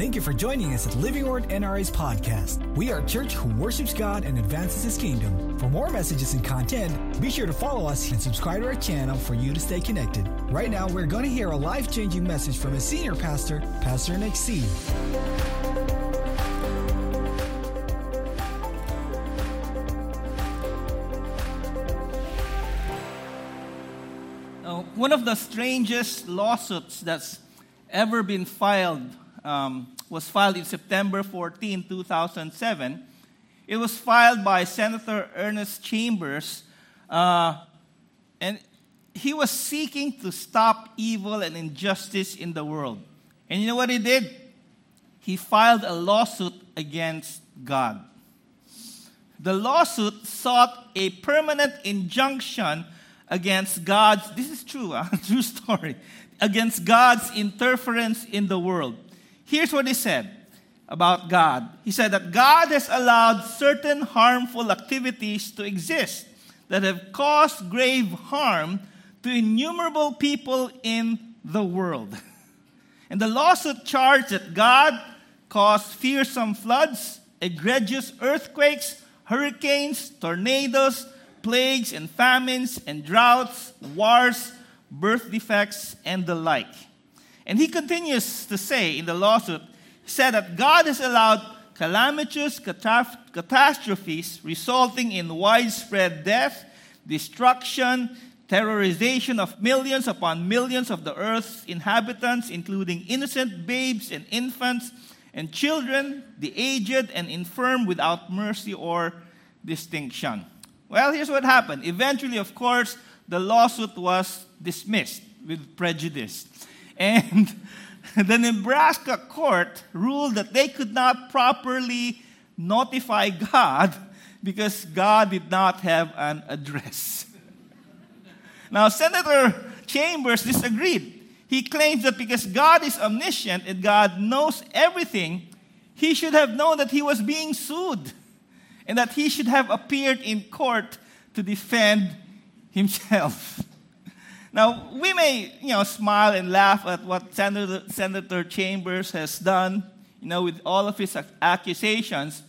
Thank you for joining us at Living Word NRA's podcast. We are a church who worships God and advances His kingdom. For more messages and content, be sure to follow us and subscribe to our channel for you to stay connected. Right now, we're going to hear a life-changing message from a senior pastor, Pastor Nick C. One of the strangest lawsuits that's ever been filed was filed in September 14, 2007. It was filed by Senator Ernest Chambers, and he was seeking to stop evil and injustice in the world. And you know what he did? He filed a lawsuit against God. The lawsuit sought a permanent injunction against God's, this is true, true story, against God's interference in the world. Here's what he said about God. He said that God has allowed certain harmful activities to exist that have caused grave harm to innumerable people in the world. And the lawsuit charged that God caused fearsome floods, egregious earthquakes, hurricanes, tornadoes, plagues and famines and droughts, wars, birth defects, and the like. And he continues to say in the lawsuit, he said that God has allowed calamitous catastrophes resulting in widespread death, destruction, terrorization of millions upon millions of the earth's inhabitants, including innocent babes and infants and children, the aged and infirm without mercy or distinction. Well, here's what happened. Eventually, of course, the lawsuit was dismissed with prejudice. And the Nebraska court ruled that they could not properly notify God because God did not have an address. Now, Senator Chambers disagreed. He claims that because God is omniscient and God knows everything, he should have known that he was being sued, and that he should have appeared in court to defend himself. Now, we may, smile and laugh at what Senator Chambers has done, with all of his accusations.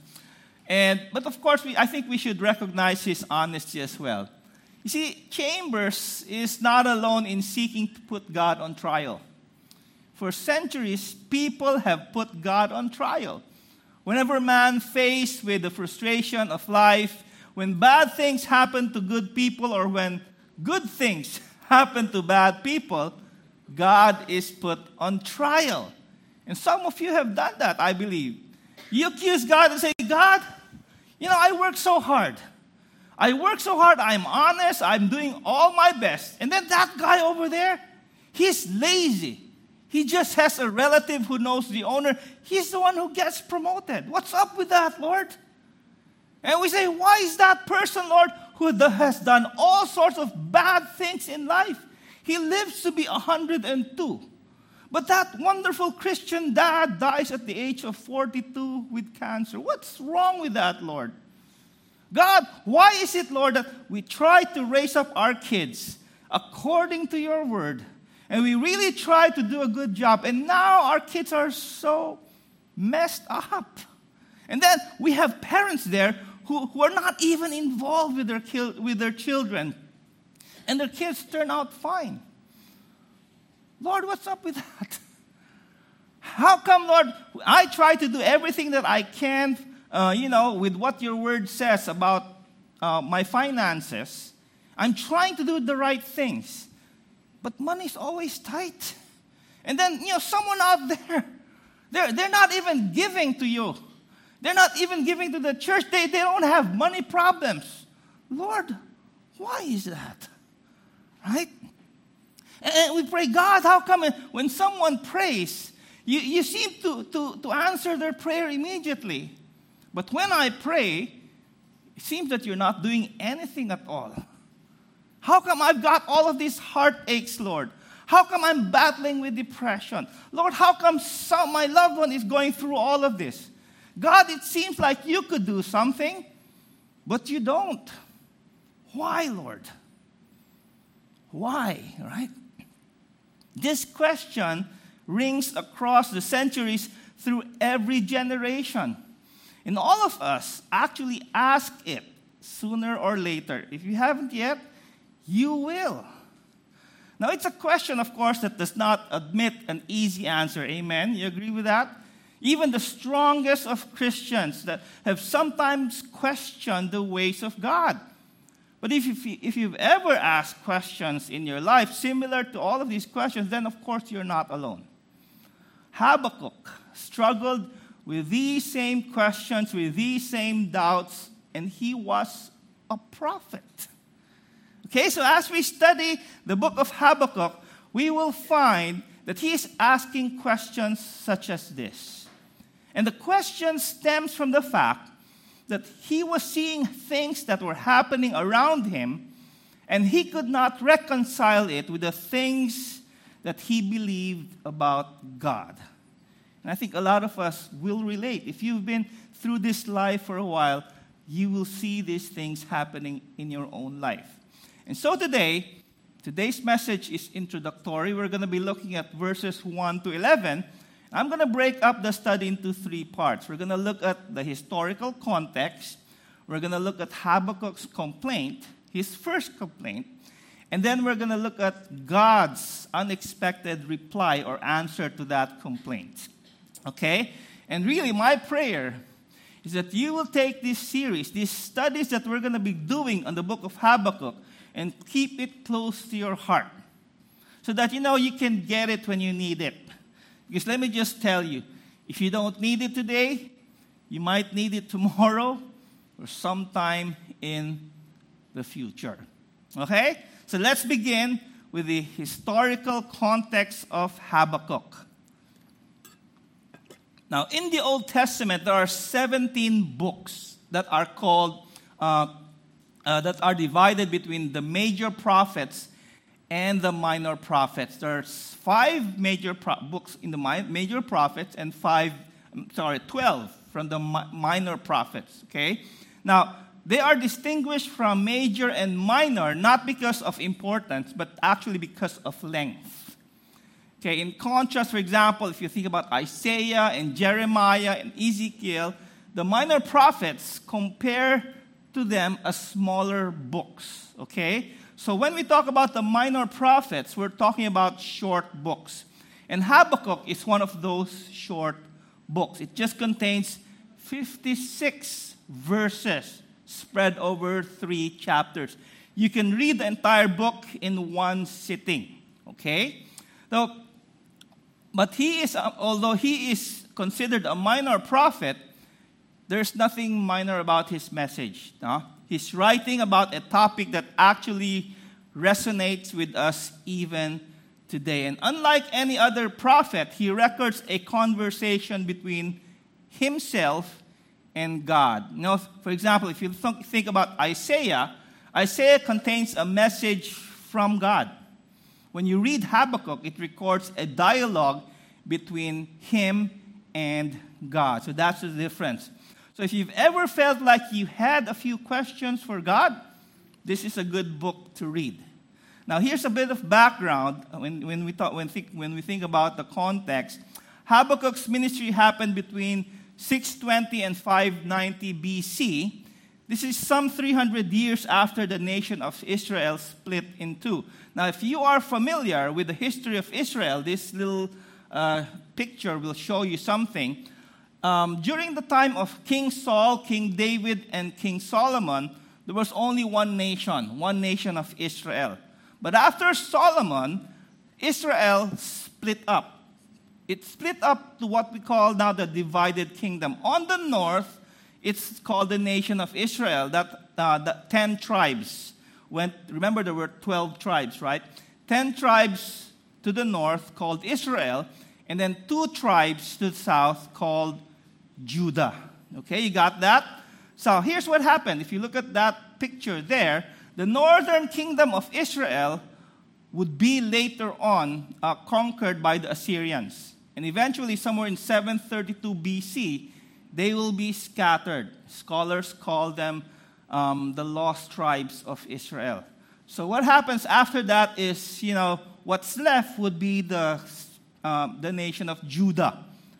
But of course, I think we should recognize his honesty as well. You see, Chambers is not alone in seeking to put God on trial. For centuries, people have put God on trial. Whenever man faced with the frustration of life, when bad things happen to good people, or when good things happen to bad people, God is put on trial. And some of you have done that, I believe. You accuse God and say, God, I work so hard. I'm honest. I'm doing all my best. And then that guy over there, he's lazy. He just has a relative who knows the owner. He's the one who gets promoted. What's up with that, Lord? And we say, why is that person, Lord, who has done all sorts of bad things in life? He lives to be 102. But that wonderful Christian dad dies at the age of 42 with cancer. What's wrong with that, Lord? God, why is it, Lord, that we try to raise up our kids according to your word, and we really try to do a good job, and now our kids are so messed up? And then we have parents there who are not even involved with their children, and their kids turn out fine. Lord, what's up with that? How come, Lord, I try to do everything that I can, with what your word says about my finances. I'm trying to do the right things, but money's always tight. And then, someone out there, they're not even giving to you. They're not even giving to the church. They don't have money problems. Lord, why is that? Right? And we pray, God, how come when someone prays, you seem to answer their prayer immediately. But when I pray, it seems that you're not doing anything at all. How come I've got all of these heartaches, Lord? How come I'm battling with depression? Lord, how come my loved one is going through all of this? God, it seems like you could do something, but you don't. Why, Lord? Why, right? This question rings across the centuries through every generation. And all of us actually ask it sooner or later. If you haven't yet, you will. Now, it's a question, of course, that does not admit an easy answer. Amen? You agree with that? Even the strongest of Christians that have sometimes questioned the ways of God. But if you've ever asked questions in your life similar to all of these questions, then of course you're not alone. Habakkuk struggled with these same questions, with these same doubts, and he was a prophet. Okay, so as we study the book of Habakkuk, we will find that he is asking questions such as this. And the question stems from the fact that he was seeing things that were happening around him, and he could not reconcile it with the things that he believed about God. And I think a lot of us will relate. If you've been through this life for a while, you will see these things happening in your own life. And so today's message is introductory. We're going to be looking at verses 1 to 11. I'm going to break up the study into three parts. We're going to look at the historical context. We're going to look at Habakkuk's complaint, his first complaint. And then we're going to look at God's unexpected reply or answer to that complaint. Okay? And really, my prayer is that you will take this series, these studies that we're going to be doing on the book of Habakkuk, and keep it close to your heart so that you can get it when you need it. Because let me just tell you, if you don't need it today, you might need it tomorrow or sometime in the future. Okay? So let's begin with the historical context of Habakkuk. Now, in the Old Testament, there are 17 books that are called, that are divided between the major prophets and the minor prophets. There's 5 major books in the major prophets and 12 from the minor prophets. Okay? Now, they are distinguished from major and minor not because of importance, but actually because of length. Okay, in contrast, for example, if you think about Isaiah and Jeremiah and Ezekiel, the minor prophets compare to them as smaller books. Okay? So when we talk about the minor prophets, we're talking about short books. And Habakkuk is one of those short books. It just contains 56 verses spread over 3 chapters. You can read the entire book in one sitting. Okay? But although he is considered a minor prophet, there's nothing minor about his message. No? He's writing about a topic that actually resonates with us even today. And unlike any other prophet, he records a conversation between himself and God. For example, if you think about Isaiah, Isaiah contains a message from God. When you read Habakkuk, it records a dialogue between him and God. So that's the difference. So if you've ever felt like you had a few questions for God, this is a good book to read. Now, here's a bit of background when we think about the context. Habakkuk's ministry happened between 620 and 590 BC. This is some 300 years after the nation of Israel split in two. Now, if you are familiar with the history of Israel, this little picture will show you something. During the time of King Saul, King David, and King Solomon, there was only one nation of Israel. But after Solomon, Israel split up. It split up to what we call now the divided kingdom. On the north, it's called the nation of Israel. The 10 tribes went. Remember, there were 12 tribes, right? 10 tribes to the north called Israel, and then 2 tribes to the south called Judah. Okay, you got that? So here's what happened. If you look at that picture there, the northern kingdom of Israel would be later on conquered by the Assyrians. And eventually, somewhere in 732 BC, they will be scattered. Scholars call them the lost tribes of Israel. So what happens after that is, what's left would be the nation of Judah.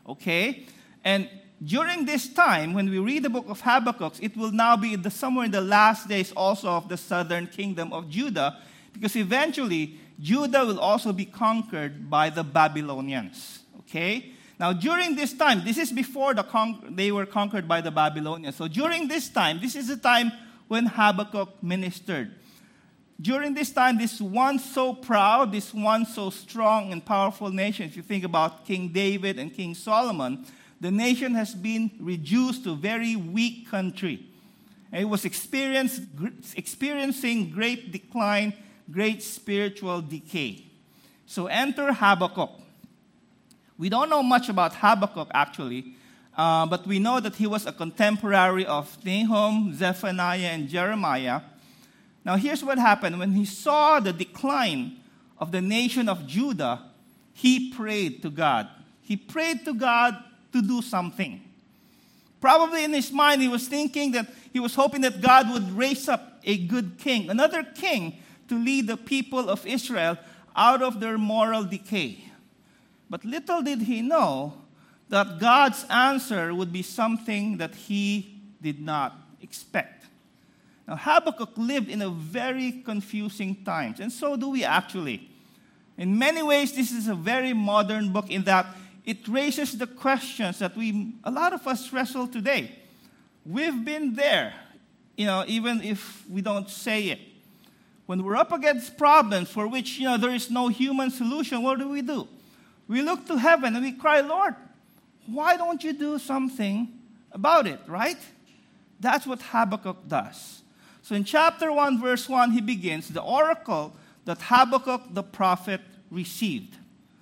Okay? And during this time, when we read the book of Habakkuk, it will now be somewhere in the last days also of the southern kingdom of Judah, because eventually Judah will also be conquered by the Babylonians. Okay? Now, during this time, this is before they were conquered by the Babylonians. So during this time, this is the time when Habakkuk ministered. During this time, this once so proud, this once so strong and powerful nation, if you think about King David and King Solomon, the nation has been reduced to a very weak country. And it was experiencing great decline, great spiritual decay. So enter Habakkuk. We don't know much about Habakkuk, actually, but we know that he was a contemporary of Nahum, Zephaniah, and Jeremiah. Now, here's what happened. When he saw the decline of the nation of Judah, he prayed to God. He prayed to God to do something. Probably in his mind, he was thinking that he was hoping that God would raise up a good king, another king, to lead the people of Israel out of their moral decay. But little did he know that God's answer would be something that he did not expect. Now, Habakkuk lived in a very confusing times, and so do we actually. In many ways, this is a very modern book in that it raises the questions that a lot of us wrestle today. We've been there, even if we don't say it. When we're up against problems for which, there is no human solution, what do? We look to heaven and we cry, Lord, why don't you do something about it, right? That's what Habakkuk does. So in chapter 1, verse 1, he begins the oracle that Habakkuk the prophet received.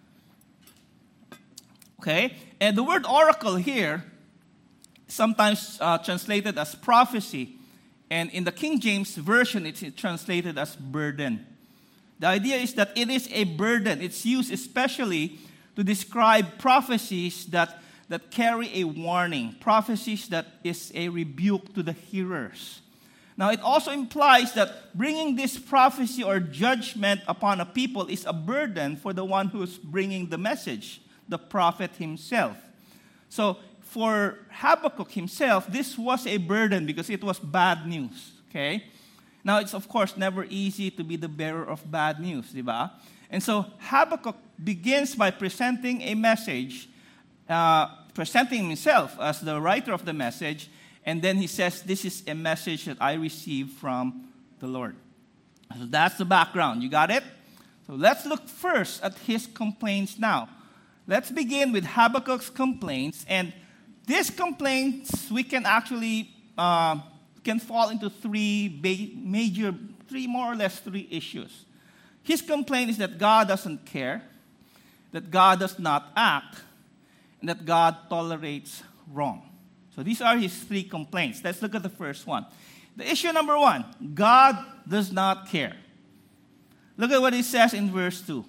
Okay? And the word oracle here, sometimes translated as prophecy. And in the King James Version, it's translated as burden. The idea is that it is a burden. It's used especially to describe prophecies that carry a warning, prophecies that is a rebuke to the hearers. Now, it also implies that bringing this prophecy or judgment upon a people is a burden for the one who is bringing the message, the prophet himself. So, for Habakkuk himself, this was a burden because it was bad news, okay? Now, it's of course never easy to be the bearer of bad news, di ba? And so, Habakkuk begins by presenting a message, presenting himself as the writer of the message, and then he says, this is a message that I received from the Lord. So that's the background. You got it? So let's look first at his complaints now. Let's begin with Habakkuk's complaints. And these complaints, we can actually can fall into three more or less three issues. His complaint is that God doesn't care, that God does not act, and that God tolerates wrong. So these are his three complaints. Let's look at the first one. The issue number one, God does not care. Look at what he says in verse 2.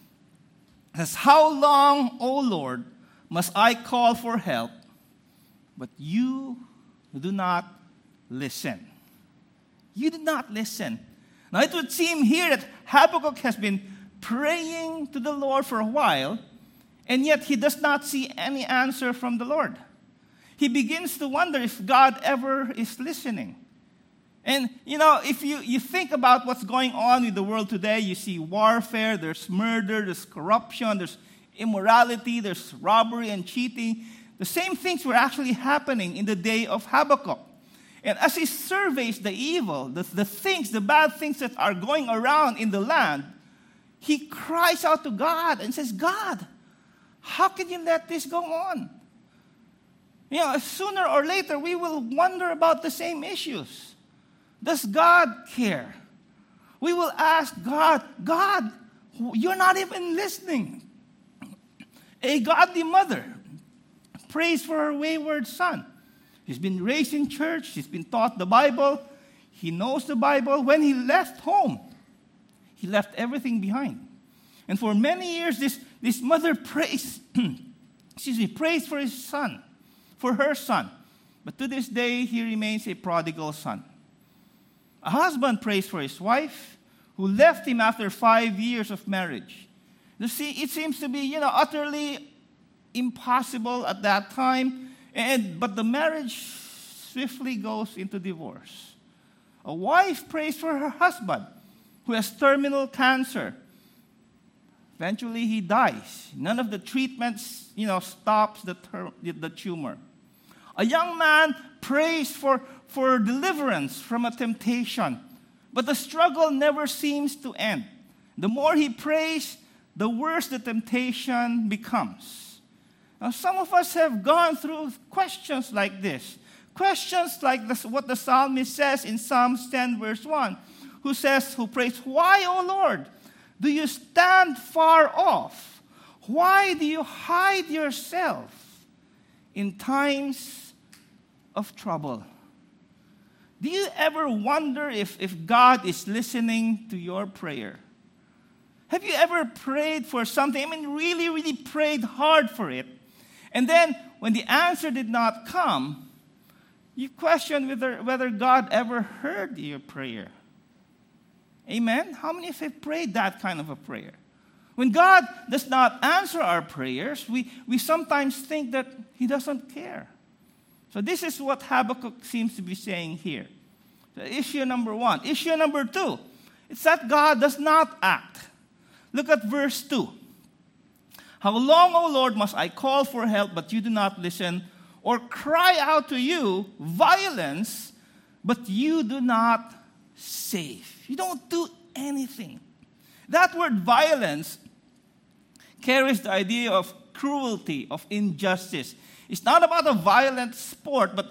It says, how long, O Lord, must I call for help, but you do not listen? You did not listen. Now it would seem here that Habakkuk has been praying to the Lord for a while, and yet he does not see any answer from the Lord. He begins to wonder if God ever is listening. And, if you think about what's going on with the world today, you see warfare, there's murder, there's corruption, there's immorality, there's robbery and cheating. The same things were actually happening in the day of Habakkuk. And as he surveys the evil, the bad things that are going around in the land, he cries out to God and says, God, how can you let this go on? Sooner or later, we will wonder about the same issues. Does God care? We will ask God, you're not even listening. A godly mother prays for her wayward son. He's been raised in church. He's been taught the Bible. He knows the Bible. When he left home, he left everything behind. And for many years, this mother prays, prays for his son, for her son. But to this day, he remains a prodigal son. A husband prays for his wife, who left him after 5 years of marriage. You see, it seems to be, utterly impossible at that time. But the marriage swiftly goes into divorce. A wife prays for her husband who has terminal cancer. Eventually, he dies. None of the treatments, stops the tumor. A young man prays for deliverance from a temptation, but the struggle never seems to end. The more he prays, the worse the temptation becomes. Now, some of us have gone through questions like this. Questions like this, what the psalmist says in Psalms 10, verse 1, who prays, "Why, O Lord, do you stand far off? Why do you hide yourself in times of trouble?" Do you ever wonder if God is listening to your prayer? Have you ever prayed for something? Really, really prayed hard for it. And then when the answer did not come, you question whether God ever heard your prayer. Amen? How many of you have prayed that kind of a prayer? When God does not answer our prayers, we sometimes think that He doesn't care. So this is what Habakkuk seems to be saying here. So issue number one. Issue number two, it's that God does not act. Look at verse 2. "How long, O Lord, must I call for help, but you do not listen, or cry out to you violence, but you do not save?" You don't do anything. That word violence carries the idea of cruelty, of injustice. It's not about a violent sport, but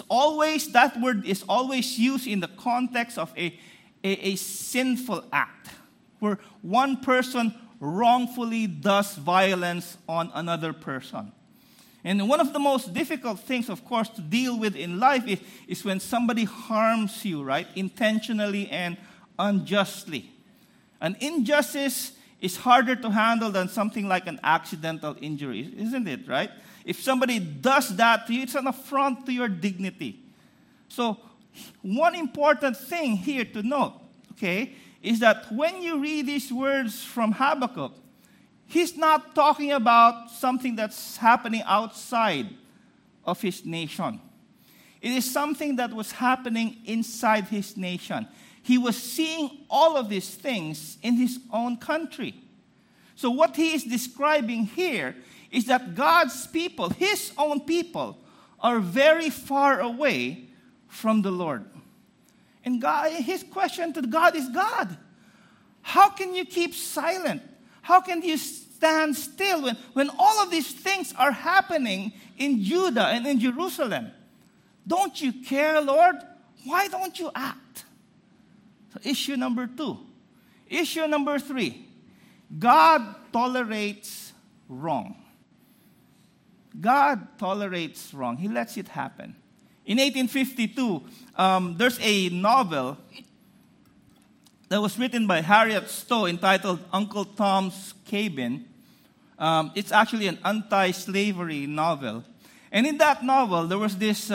that word is always used in the context of a sinful act, where one person wrongfully does violence on another person. And one of the most difficult things, of course, to deal with in life is when somebody harms you, right? Intentionally and unjustly. An injustice is harder to handle than something like an accidental injury, isn't it, right? If somebody does that to you, it's an affront to your dignity. So one important thing here to note, okay, is that when you read these words from Habakkuk, he's not talking about something that's happening outside of his nation. It is something that was happening inside his nation. He was seeing all of these things in his own country. So what he is describing here is that God's people, his own people, are very far away from the Lord. And his question to God is, "God, how can you keep silent? How can you stand still when all of these things are happening in Judah and in Jerusalem? Don't you care, Lord? Why don't you act?" So issue number 2. Issue number 3. God tolerates wrong. God tolerates wrong. He lets it happen. In 1852, there's a novel that was written by Harriet Stowe entitled Uncle Tom's Cabin. It's actually an anti-slavery novel. And in that novel, there was this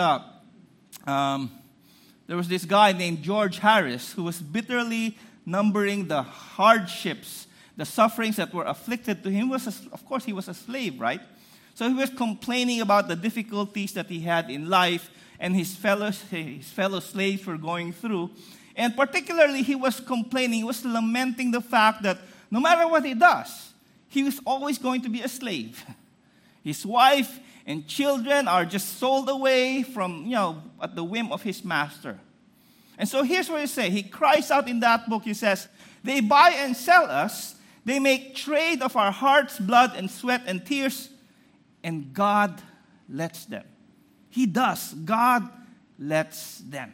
guy named George Harris who was bitterly numbering the hardships, the sufferings that were afflicted to him. Of course, he was a slave, right? So he was complaining about the difficulties that he had in life and his fellow slaves were going through. And particularly, he was lamenting the fact that no matter what he does, he was always going to be a slave. His wife and children are just sold away from, at the whim of his master. And so here's what he says. He cries out in that book, he says, "They buy and sell us. They make trade of our hearts, blood and sweat and tears, and God lets them." He does. God lets them.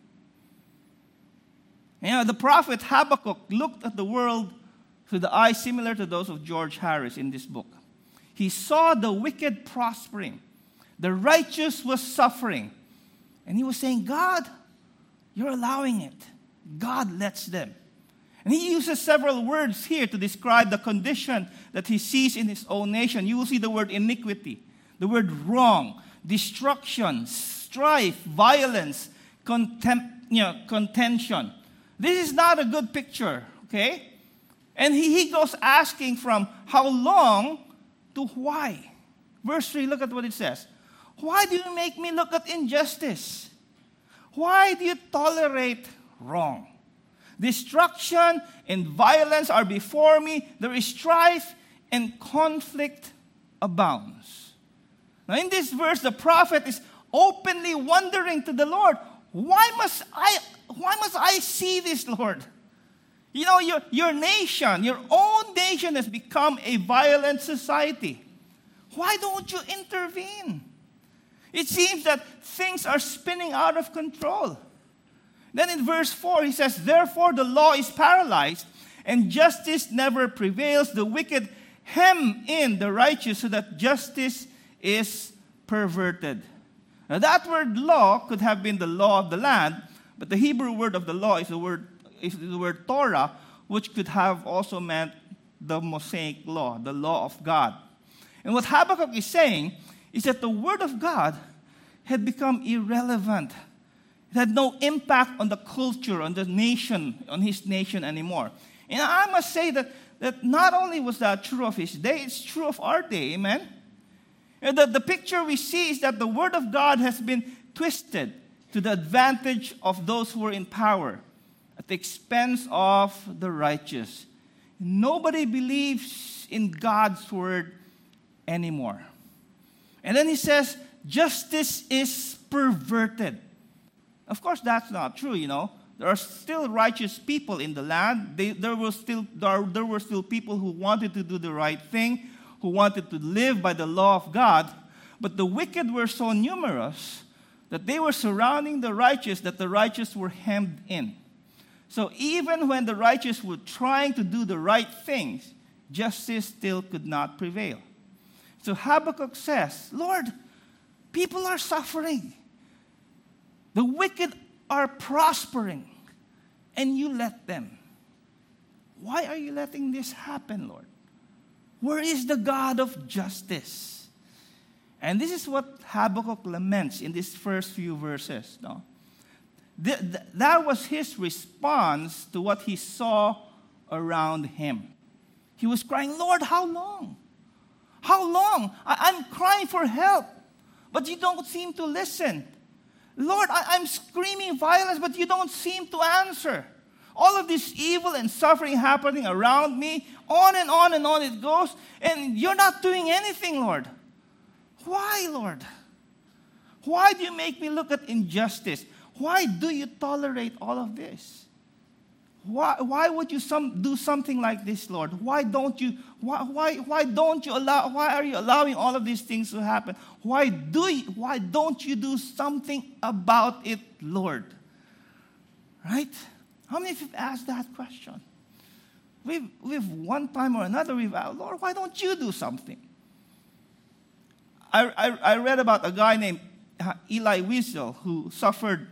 The prophet Habakkuk looked at the world through the eyes similar to those of George Harris in this book. He saw the wicked prospering. The righteous was suffering. And he was saying, "God, you're allowing it. God lets them." And he uses several words here to describe the condition that he sees in his own nation. You will see the word iniquity, the word wrong, destruction, strife, violence, contention. This is not a good picture, okay? And he goes asking from how long to why. Verse 3, look at what it says. Why do you make me look at injustice? Why do you tolerate wrong? Destruction and violence are before me. There is strife and conflict abounds. Now in this verse, the prophet is openly wondering to the Lord, why must I see this, Lord? You know, your nation, your own nation has become a violent society. Why don't you intervene? It seems that things are spinning out of control. Then in verse 4, he says, therefore the law is paralyzed, and justice never prevails. The wicked hem in the righteous, so that justice is perverted. Now that word law could have been the law of the land, but the Hebrew word of the law is the word Torah, which could have also meant the Mosaic law, the law of God. And what Habakkuk is saying is that the word of God had become irrelevant. It had no impact on the culture, on the nation, on his nation anymore. And I must say that not only was that true of his day, it's true of our day, amen? And the picture we see is that the word of God has been twisted to the advantage of those who are in power, at the expense of the righteous. Nobody believes in God's word anymore. And then he says, justice is perverted. Of course, that's not true, you know. There are still righteous people in the land. There were still people who wanted to do the right thing, who wanted to live by the law of God. But the wicked were so numerous that they were surrounding the righteous, that the righteous were hemmed in. So even when the righteous were trying to do the right things, justice still could not prevail. So Habakkuk says, Lord, people are suffering. The wicked are prospering, and you let them. Why are you letting this happen, Lord? Where is the God of justice? And this is what Habakkuk laments in these first few verses. No? That was his response to what he saw around him. He was crying, Lord, how long? How long? I'm crying for help, but you don't seem to listen. Lord, I'm screaming violence, but you don't seem to answer. All of this evil and suffering happening around me, on and on and on it goes, and you're not doing anything, Lord. Why, Lord? Why do you make me look at injustice? Why do you tolerate all of this? Why would you do something like this, Lord? Why don't you allow? Why are you allowing all of these things to happen? Why don't you do something about it, Lord? Right? How many of you have asked that question? We've one time or another we've asked, Lord, why don't you do something? I read about a guy named Elie Wiesel who suffered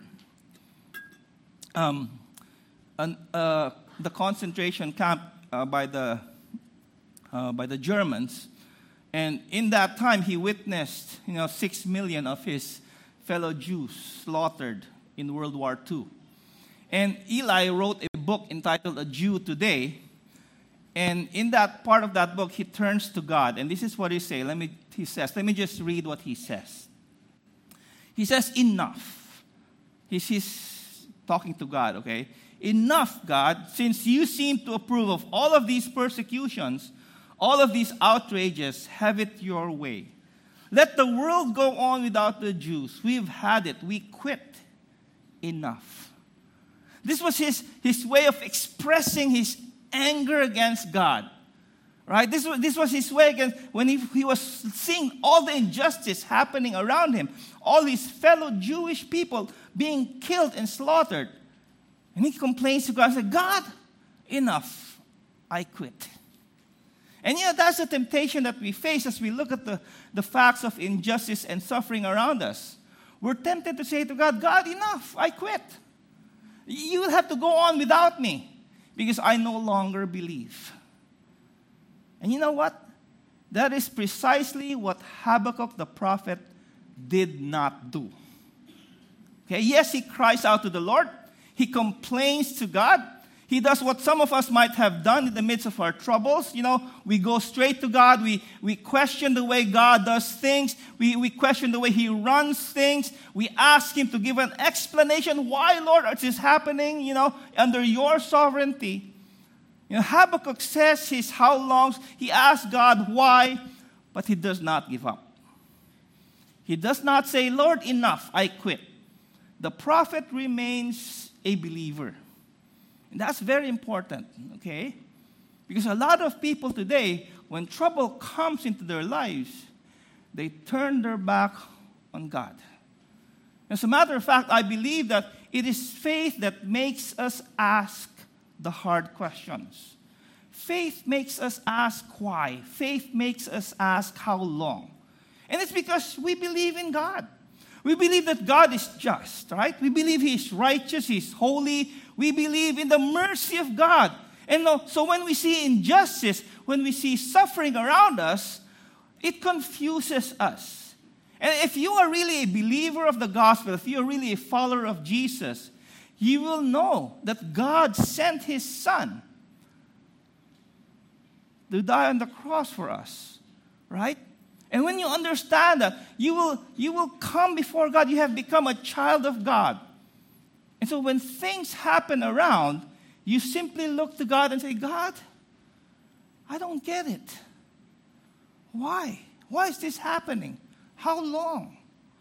the concentration camp by the Germans, and in that time he witnessed 6 million of his fellow Jews slaughtered in World War II. And Eli wrote a book entitled A Jew Today, and in that part of that book he turns to God, and this is what he says. Let me just read what he says. He says, enough. He's talking to God, okay? Enough, God, since you seem to approve of all of these persecutions, all of these outrages, have it your way. Let the world go on without the Jews. We've had it. We quit. Enough. This was his way of expressing his anger against God. Right? This was his way against when he was seeing all the injustice happening around him, all his fellow Jewish people being killed and slaughtered. And he complains to God and says, God, enough. I quit. And that's the temptation that we face as we look at the facts of injustice and suffering around us. We're tempted to say to God, God, enough. I quit. You will have to go on without me because I no longer believe. And you know what? That is precisely what Habakkuk the prophet did not do. Okay, yes, he cries out to the Lord. He complains to God. He does what some of us might have done in the midst of our troubles. We go straight to God. We question the way God does things. We question the way He runs things. We ask Him to give an explanation. Why, Lord, is this happening, under your sovereignty? Habakkuk says his how longs. He asks God why, but he does not give up. He does not say, Lord, enough, I quit. The prophet remains a believer. And that's very important, okay? Because a lot of people today, when trouble comes into their lives, they turn their back on God. As a matter of fact, I believe that it is faith that makes us ask the hard questions. Faith makes us ask why. Faith makes us ask how long. And it's because we believe in God. We believe that God is just, right? We believe He is righteous, He is holy. We believe in the mercy of God. And so when we see injustice, when we see suffering around us, it confuses us. And if you are really a believer of the gospel, if you are really a follower of Jesus, you will know that God sent His Son to die on the cross for us, right? And when you understand that, you will come before God. You have become a child of God. And so when things happen around, you simply look to God and say, God, I don't get it. Why? Why is this happening? How long?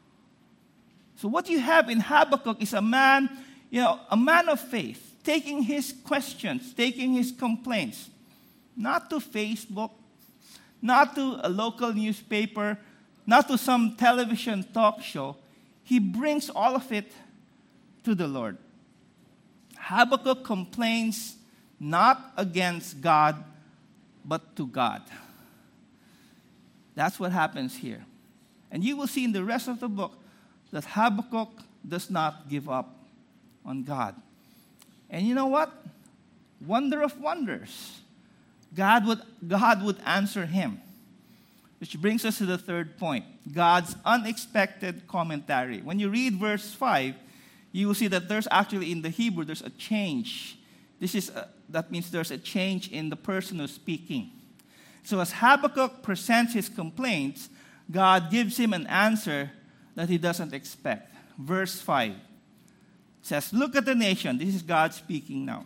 So what you have in Habakkuk is a man of faith, taking his questions, taking his complaints, not to Facebook, not to a local newspaper, not to some television talk show. He brings all of it to the Lord. Habakkuk complains not against God, but to God. That's what happens here. And you will see in the rest of the book that Habakkuk does not give up on God. And you know what? Wonder of wonders. God would answer him. Which brings us to the third point, God's unexpected commentary. When you read verse 5, you will see that there's actually in the Hebrew, there's a change. That means there's a change in the person who's speaking. So as Habakkuk presents his complaints, God gives him an answer that he doesn't expect. Verse 5 says, look at the nation. This is God speaking now.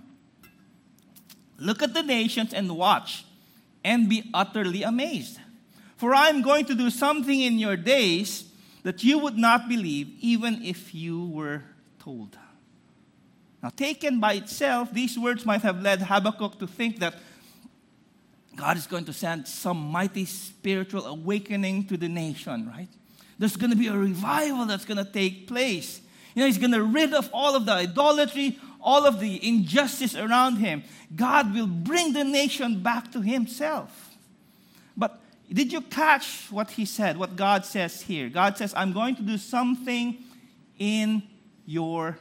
Look at the nations and watch and be utterly amazed. For I am going to do something in your days that you would not believe even if you were told. Now, taken by itself, these words might have led Habakkuk to think that God is going to send some mighty spiritual awakening to the nation, right? There's going to be a revival that's going to take place. He's going to rid of all of the idolatry, all of the injustice around him. God will bring the nation back to himself. But did you catch what he said, what God says here? God says, I'm going to do something in your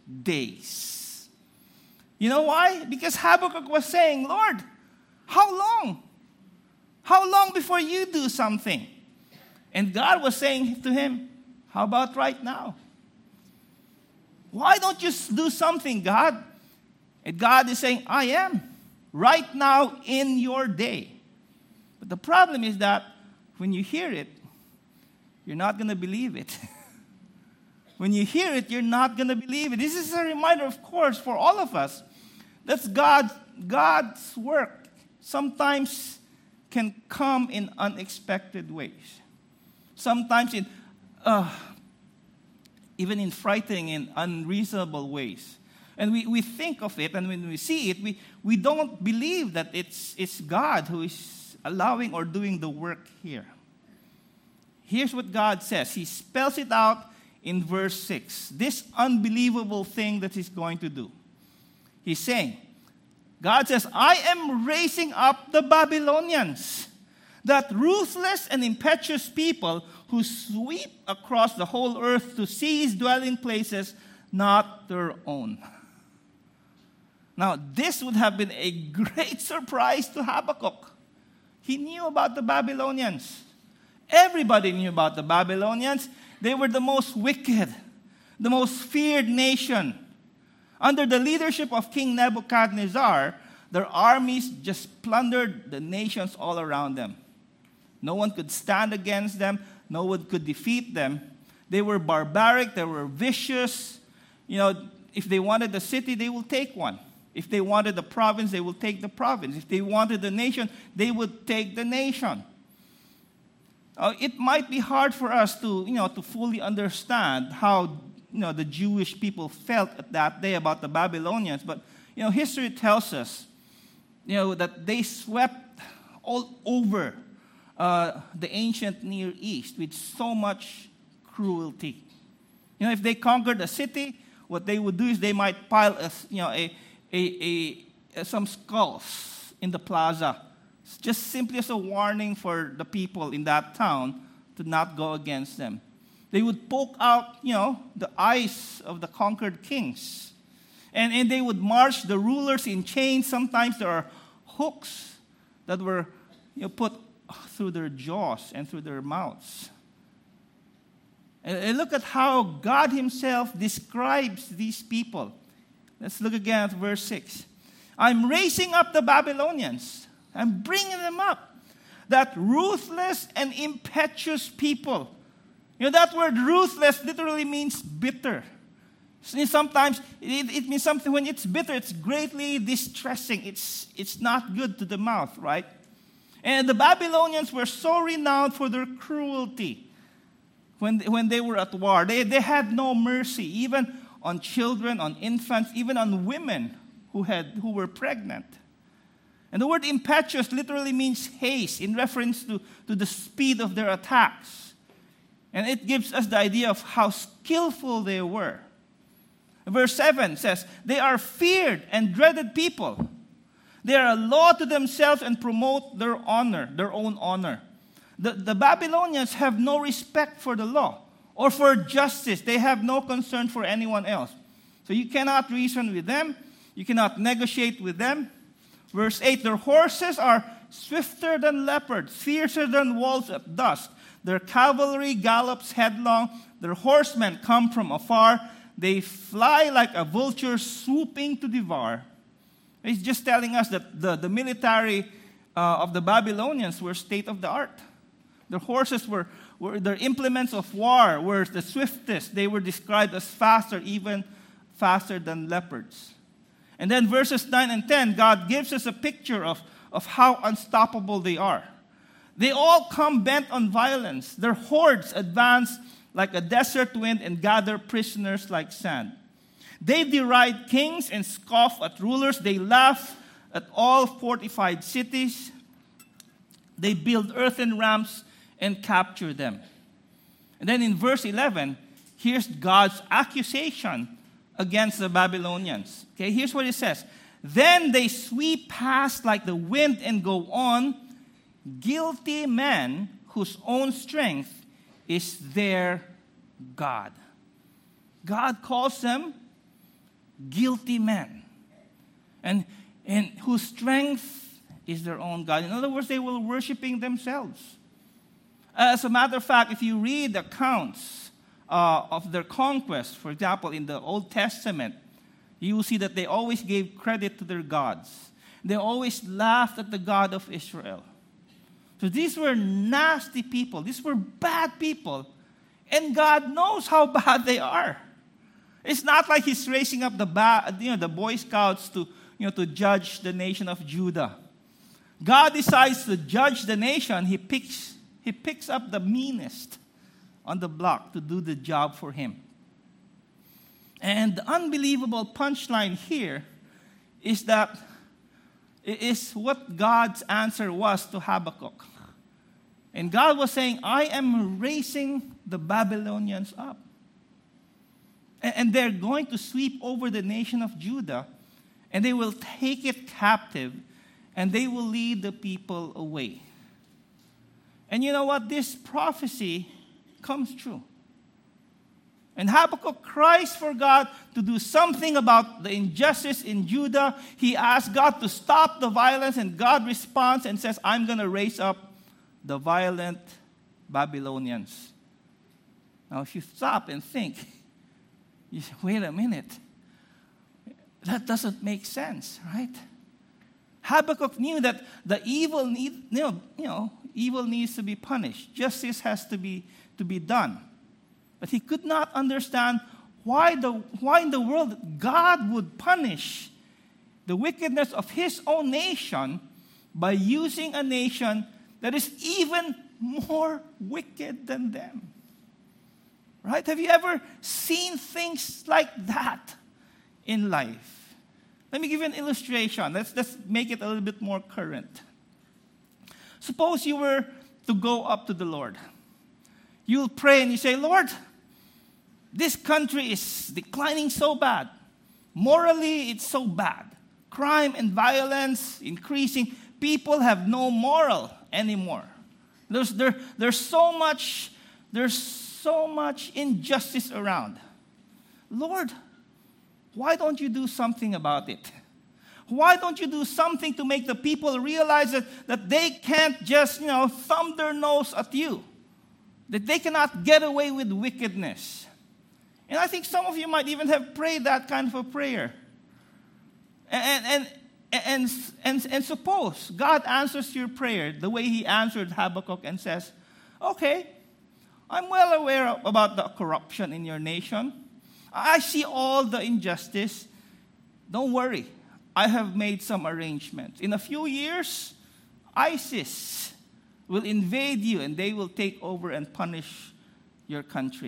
days. You know why? Because Habakkuk was saying, Lord, how long? How long before you do something? And God was saying to him, how about right now? Why don't you do something, God? And God is saying, I am right now in your day. But the problem is that when you hear it, you're not going to believe it. When you hear it, you're not going to believe it. This is a reminder, of course, for all of us. That's God's work sometimes can come in unexpected ways. Sometimes even in frightening and unreasonable ways. And we think of it, and when we see it, we don't believe that it's God who is allowing or doing the work here. Here's what God says. He spells it out in verse 6. This unbelievable thing that he's going to do. He's saying, God says, I am raising up the Babylonians, that ruthless and impetuous people who sweep across the whole earth to seize dwelling places not their own. Now, this would have been a great surprise to Habakkuk. He knew about the Babylonians. Everybody knew about the Babylonians. They were the most wicked, the most feared nation. Under the leadership of King Nebuchadnezzar, their armies just plundered the nations all around them. No one could stand against them. No one could defeat them. They were barbaric. They were vicious. If they wanted the city, they will take one. If they wanted the province, they will take the province. If they wanted the nation, they would take the nation. It might be hard for us to fully understand how the Jewish people felt at that day about the Babylonians, but history tells us that they swept all over the ancient Near East with so much cruelty. If they conquered a city, what they would do is they might pile some skulls in the plaza, just simply as a warning for the people in that town to not go against them. They would poke out, the eyes of the conquered kings. And they would march the rulers in chains. Sometimes there are hooks that were put through their jaws and through their mouths. And look at how God himself describes these people. Let's look again at verse 6. I'm raising up the Babylonians. I'm bringing them up. That ruthless and impetuous people. That word ruthless literally means bitter. Sometimes it means something when it's bitter, it's greatly distressing. It's not good to the mouth, right? And the Babylonians were so renowned for their cruelty when they were at war. They had no mercy, even on children, on infants, even on women who were pregnant. And the word impetuous literally means haste, in reference to the speed of their attacks. And it gives us the idea of how skillful they were. Verse 7 says, they are feared and dreaded people. They are a law to themselves and promote their own honor. The Babylonians have no respect for the law or for justice. They have no concern for anyone else. So you cannot reason with them. You cannot negotiate with them. Verse 8, their horses are swifter than leopards, fiercer than wolves at dusk. Their cavalry gallops headlong. Their horsemen come from afar. They fly like a vulture swooping to devour. It's just telling us that the military of the Babylonians were state of the art. Their horses were their implements of war were the swiftest. They were described as faster, even faster than leopards. And then verses 9 and 10, God gives us a picture of how unstoppable they are. They all come bent on violence. Their hordes advance like a desert wind and gather prisoners like sand. They deride kings and scoff at rulers. They laugh at all fortified cities. They build earthen ramps and capture them. And then in verse 11, here's God's accusation against the Babylonians. Okay, here's what it says. Then they sweep past like the wind and go on, guilty men whose own strength is their God. God calls them guilty men, and whose strength is their own God. In other words, they were worshiping themselves. As a matter of fact, if you read accounts of their conquest, for example, in the Old Testament, you will see that they always gave credit to their gods. They always laughed at the God of Israel. So these were nasty people. These were bad people. And God knows how bad they are. It's not like He's raising up the Boy Scouts to judge the nation of Judah. God decides to judge the nation. He picks up the meanest on the block to do the job for Him. And the unbelievable punchline here is that it is what God's answer was to Habakkuk. And God was saying, I am raising the Babylonians up. And they're going to sweep over the nation of Judah, and they will take it captive, and they will lead the people away. And you know what? This prophecy comes true. And Habakkuk cries for God to do something about the injustice in Judah. He asks God to stop the violence, and God responds and says, I'm going to raise up the violent Babylonians. Now, if you stop and think, you say, wait a minute. That doesn't make sense, right? Habakkuk knew that the evil evil needs to be punished. Justice has to be done. But he could not understand why in the world God would punish the wickedness of his own nation by using a nation that is even more wicked than them. Right? Have you ever seen things like that in life? Let me give you an illustration. Let's make it a little bit more current. Suppose you were to go up to the Lord. You'll pray and you say, Lord, this country is declining so bad. Morally, it's so bad. Crime and violence increasing. People have no moral anymore. There's so much injustice around. Lord, why don't you do something about it? Why don't you do something to make the people realize that they can't just, thumb their nose at you? That they cannot get away with wickedness. And I think some of you might even have prayed that kind of a prayer. And suppose God answers your prayer the way he answered Habakkuk and says, okay, I'm well aware about the corruption in your nation. I see all the injustice. Don't worry. I have made some arrangements. In a few years, ISIS will invade you and they will take over and punish your country.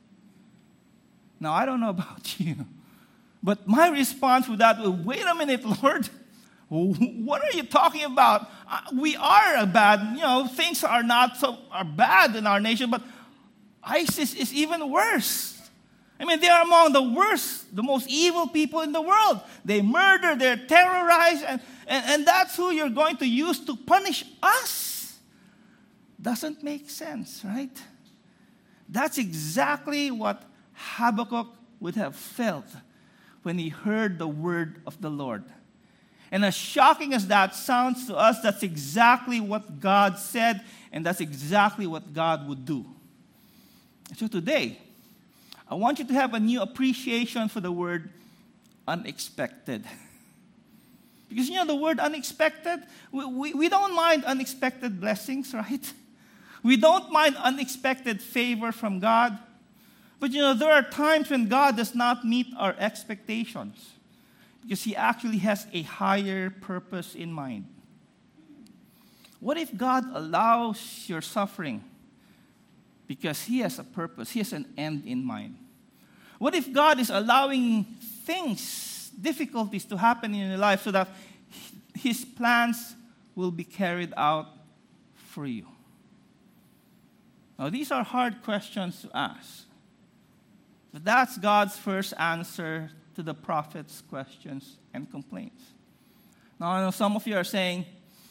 Now, I don't know about you, but my response to that was, wait a minute, Lord. What are you talking about? We are bad. Things are bad in our nation, but ISIS is even worse. I mean, they are among the worst, the most evil people in the world. They murder, they terrorize, and that's who you're going to use to punish us. Doesn't make sense, right? That's exactly what Habakkuk would have felt when he heard the word of the Lord. And as shocking as that sounds to us, that's exactly what God said, and that's exactly what God would do. So today, I want you to have a new appreciation for the word unexpected. Because the word unexpected, we don't mind unexpected blessings, right? We don't mind unexpected favor from God. But there are times when God does not meet our expectations because he actually has a higher purpose in mind. What if God allows your suffering because he has a purpose, he has an end in mind? What if God is allowing difficulties to happen in your life so that his plans will be carried out for you? Now, these are hard questions to ask. But that's God's first answer to the prophet's questions and complaints. Now, I know some of you are saying,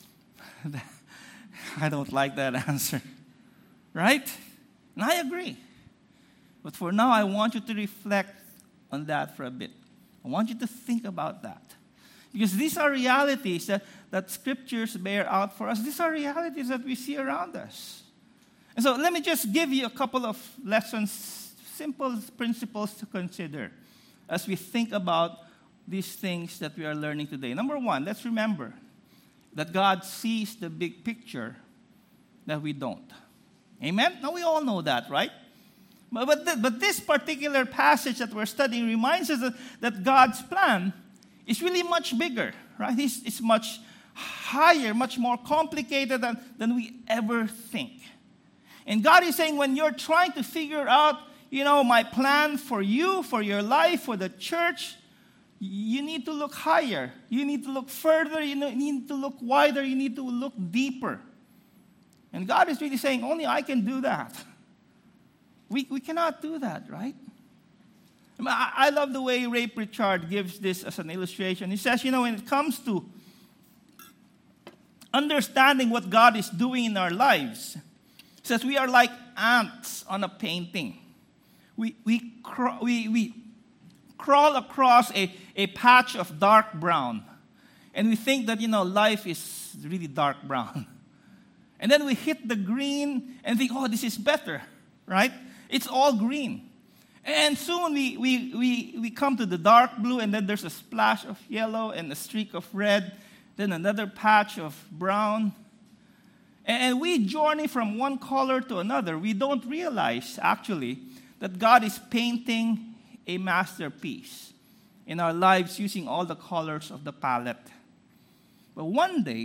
I don't like that answer. Right? And I agree. But for now, I want you to reflect on that for a bit. I want you to think about that. Because these are realities that scriptures bear out for us. These are realities that we see around us. And so let me just give you a couple of lessons, simple principles to consider as we think about these things that we are learning today. Number one, let's remember that God sees the big picture that we don't. Amen? Now, we all know that, right? But this particular passage that we're studying reminds us that God's plan is really much bigger, right? It's much higher, much more complicated than we ever think. And God is saying, when you're trying to figure out, my plan for you, for your life, for the church, you need to look higher. You need to look further. You need to look wider. You need to look deeper. And God is really saying, only I can do that. We cannot do that, right? I love the way Ray Pritchard gives this as an illustration. He says, when it comes to understanding what God is doing in our lives, he says we are like ants on a painting. We crawl across a patch of dark brown. And we think that, life is really dark brown. And then we hit the green and think, oh, this is better, right? It's all green. And soon we come to the dark blue, and then there's a splash of yellow and a streak of red, then another patch of brown. And we journey from one color to another. We don't realize, actually, that God is painting a masterpiece in our lives using all the colors of the palette. But one day,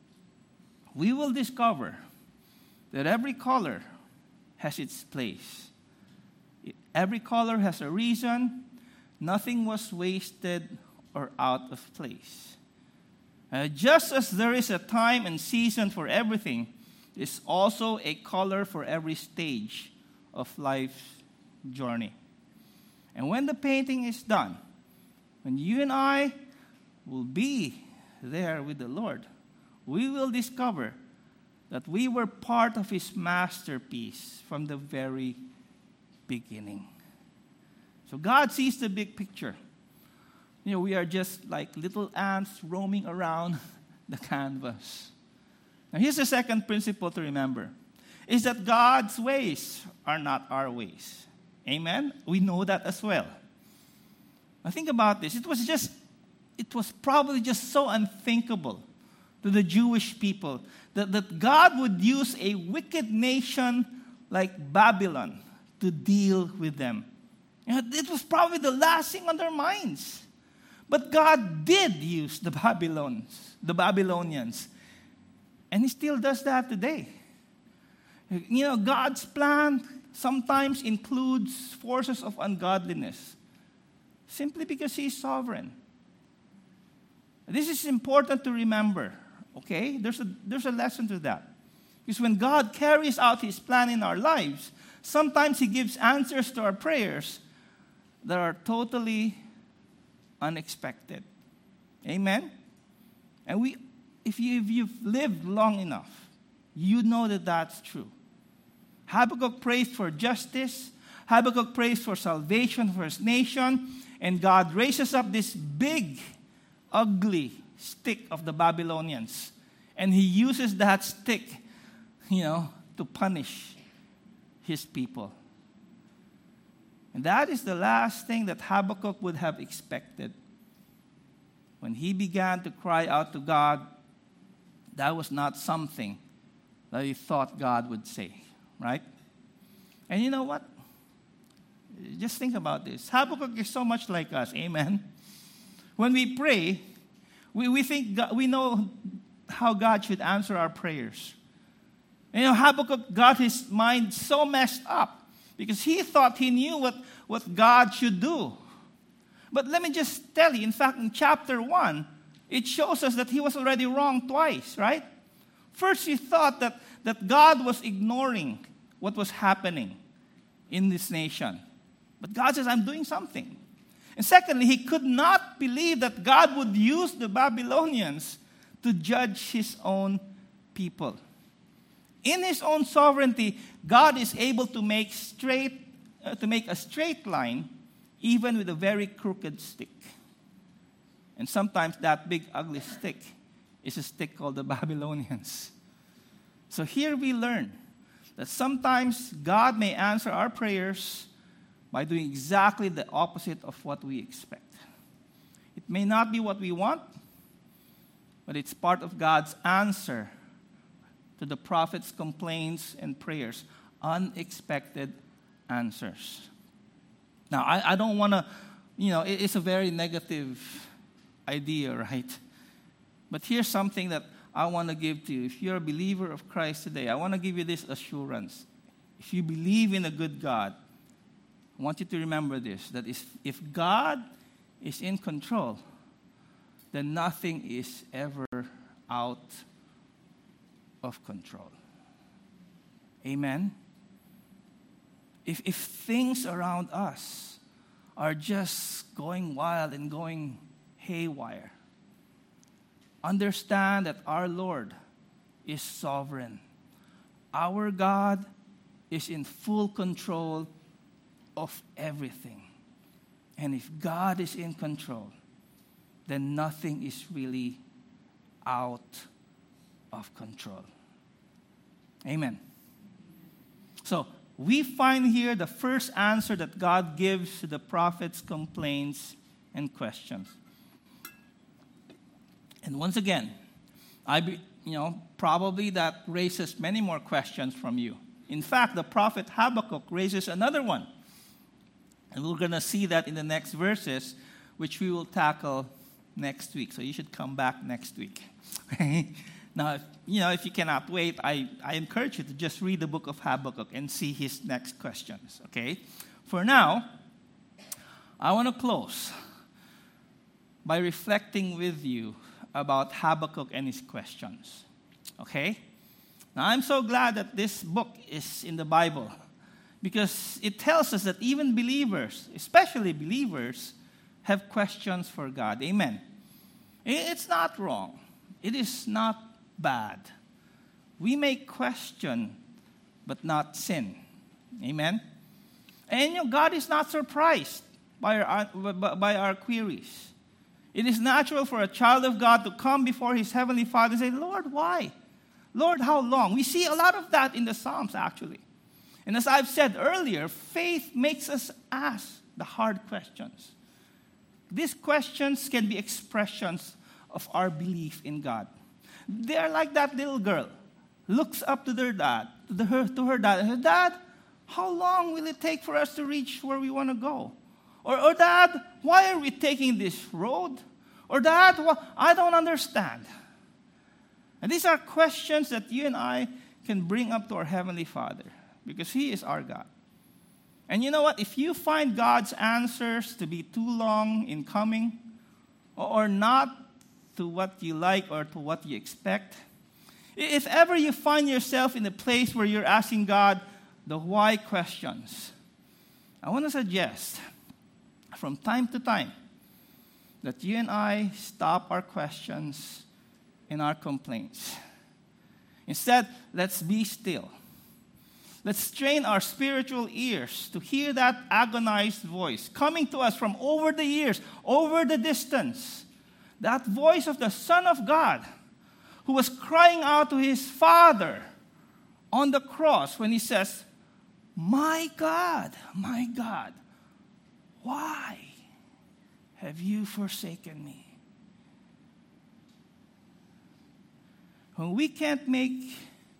we will discover that every color has its place. Every color has a reason. Nothing was wasted or out of place. Just as there is a time and season for everything, there's also a color for every stage of life's journey. And when the painting is done, when you and I will be there with the Lord, we will discover that we were part of His masterpiece from the very beginning. So God sees the big picture. We are just like little ants roaming around the canvas. Now here's the second principle to remember, is that God's ways are not our ways. Amen? We know that as well. Now think about this. It was probably just so unthinkable to the Jewish people that God would use a wicked nation like Babylon to deal with them. It was probably the last thing on their minds. But God did use the Babylonians. And He still does that today. God's plan sometimes includes forces of ungodliness, simply because He is sovereign. This is important to remember, okay? There's a lesson to that. Because when God carries out His plan in our lives, sometimes He gives answers to our prayers that are totally unexpected. Amen? And if you've lived long enough, you know that that's true. Habakkuk prays for justice. Habakkuk prays for salvation for his nation. And God raises up this big, ugly stick of the Babylonians. And He uses that stick, to punish His people. And that is the last thing that Habakkuk would have expected. When he began to cry out to God, that was not something that he thought God would say, right? And you know what? Just think about this. Habakkuk is so much like us, amen? When we pray, we think we know how God should answer our prayers. Habakkuk got his mind so messed up because he thought he knew what God should do. But let me just tell you, in fact, in chapter 1, it shows us that he was already wrong twice, right? First, he thought that God was ignoring what was happening in this nation. But God says, I'm doing something. And secondly, he could not believe that God would use the Babylonians to judge His own people. In His own sovereignty, God is able to make a straight line even with a very crooked stick. And sometimes that big ugly stick is a stick called the Babylonians. So here we learn that sometimes God may answer our prayers by doing exactly the opposite of what we expect. It may not be what we want, but it's part of God's answer to the prophet's complaints and prayers. Unexpected answers. Now, I don't want to, it's a very negative idea, right? But here's something that I want to give to you. If you're a believer of Christ today, I want to give you this assurance. If you believe in a good God, I want you to remember this, that if God is in control, then nothing is ever out of control. Amen? If things around us are just going wild and going haywire, understand that our Lord is sovereign. Our God is in full control of everything. And if God is in control, then nothing is really out of control. Amen. So, we find here the first answer that God gives to the prophet's complaints and questions. And once again, probably that raises many more questions from you. In fact, the prophet Habakkuk raises another one. And we're going to see that in the next verses, which we will tackle next week. So you should come back next week. Now, if you cannot wait, I encourage you to just read the book of Habakkuk and see his next questions. Okay? For now, I want to close by reflecting with you about Habakkuk and his questions. Okay? Now, I'm so glad that this book is in the Bible because it tells us that even believers, especially believers, have questions for God. Amen. It's not wrong. It is not bad. We may question, but not sin. Amen. And God is not surprised by our queries. It is natural for a child of God to come before his heavenly Father and say, Lord, why? Lord, how long? We see a lot of that in the Psalms, actually. And as I've said earlier, faith makes us ask the hard questions. These questions can be expressions of our belief in God. They are like that little girl looks up to their dad, to her dad, and says, Dad, how long will it take for us to reach where we want to go? Or Dad, why are we taking this road? Or Dad, I don't understand. And these are questions that you and I can bring up to our Heavenly Father because He is our God. And you know what? If you find God's answers to be too long in coming or not to what you like or to what you expect, if ever you find yourself in a place where you're asking God the why questions, I want to suggest from time to time that you and I stop our questions and our complaints. Instead, let's be still. Let's train our spiritual ears to hear that agonized voice coming to us from over the years, over the distance. That voice of the Son of God who was crying out to His Father on the cross when He says, my God, why have you forsaken me? When we can't make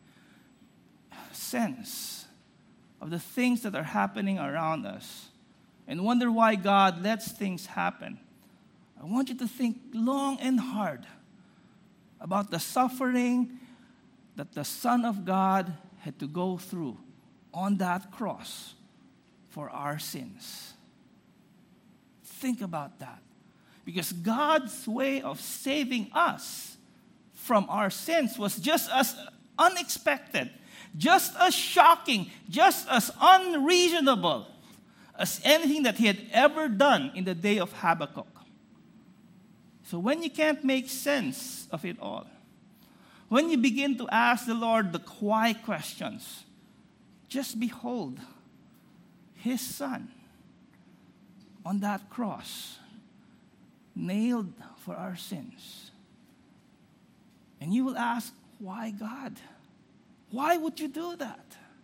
sense of the things that are happening around us and wonder why God lets things happen, I want you to think long and hard about the suffering that the Son of God had to go through on that cross for our sins. Think about that. Because God's way of saving us from our sins was just as unexpected, just as shocking, just as unreasonable as anything that He had ever done in the day of Habakkuk. So when you can't make sense of it all, when you begin to ask the Lord the why questions, just behold His Son on that cross, nailed for our sins. And you will ask, why God? Why would you do that?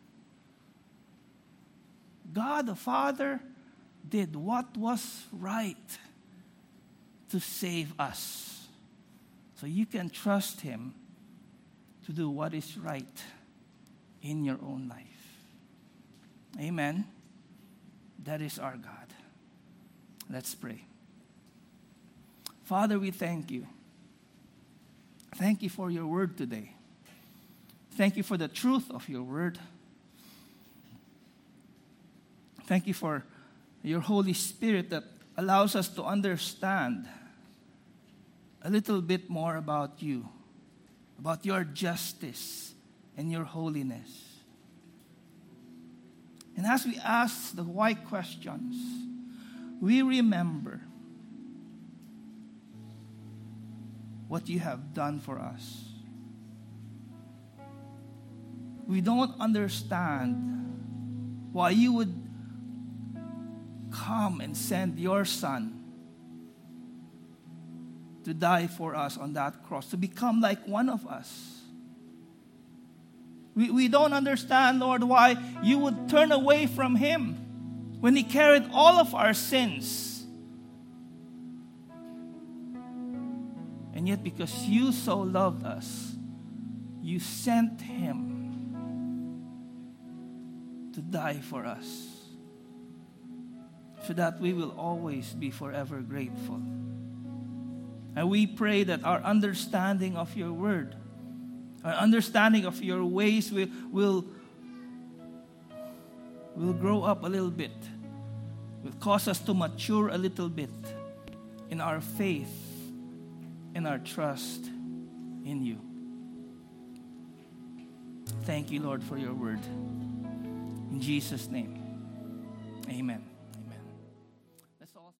God the Father did what was right to save us. So you can trust Him to do what is right in your own life. Amen. That is our God. Let's pray. Father, we thank you. Thank you for your word today. Thank you for the truth of your word. Thank you for your Holy Spirit that allows us to understand a little bit more about you, about your justice and your holiness. And as we ask the why questions, we remember what you have done for us. We don't understand why you would come and send your Son to die for us on that cross, to become like one of us. We don't understand, Lord, why you would turn away from him when he carried all of our sins. And yet, because you so loved us, you sent him to die for us, so that we will always be forever grateful. And we pray that our understanding of your word, our understanding of your ways will grow up a little bit, will cause us to mature a little bit in our faith and our trust in you. Thank you, Lord, for your word. In Jesus' name, amen.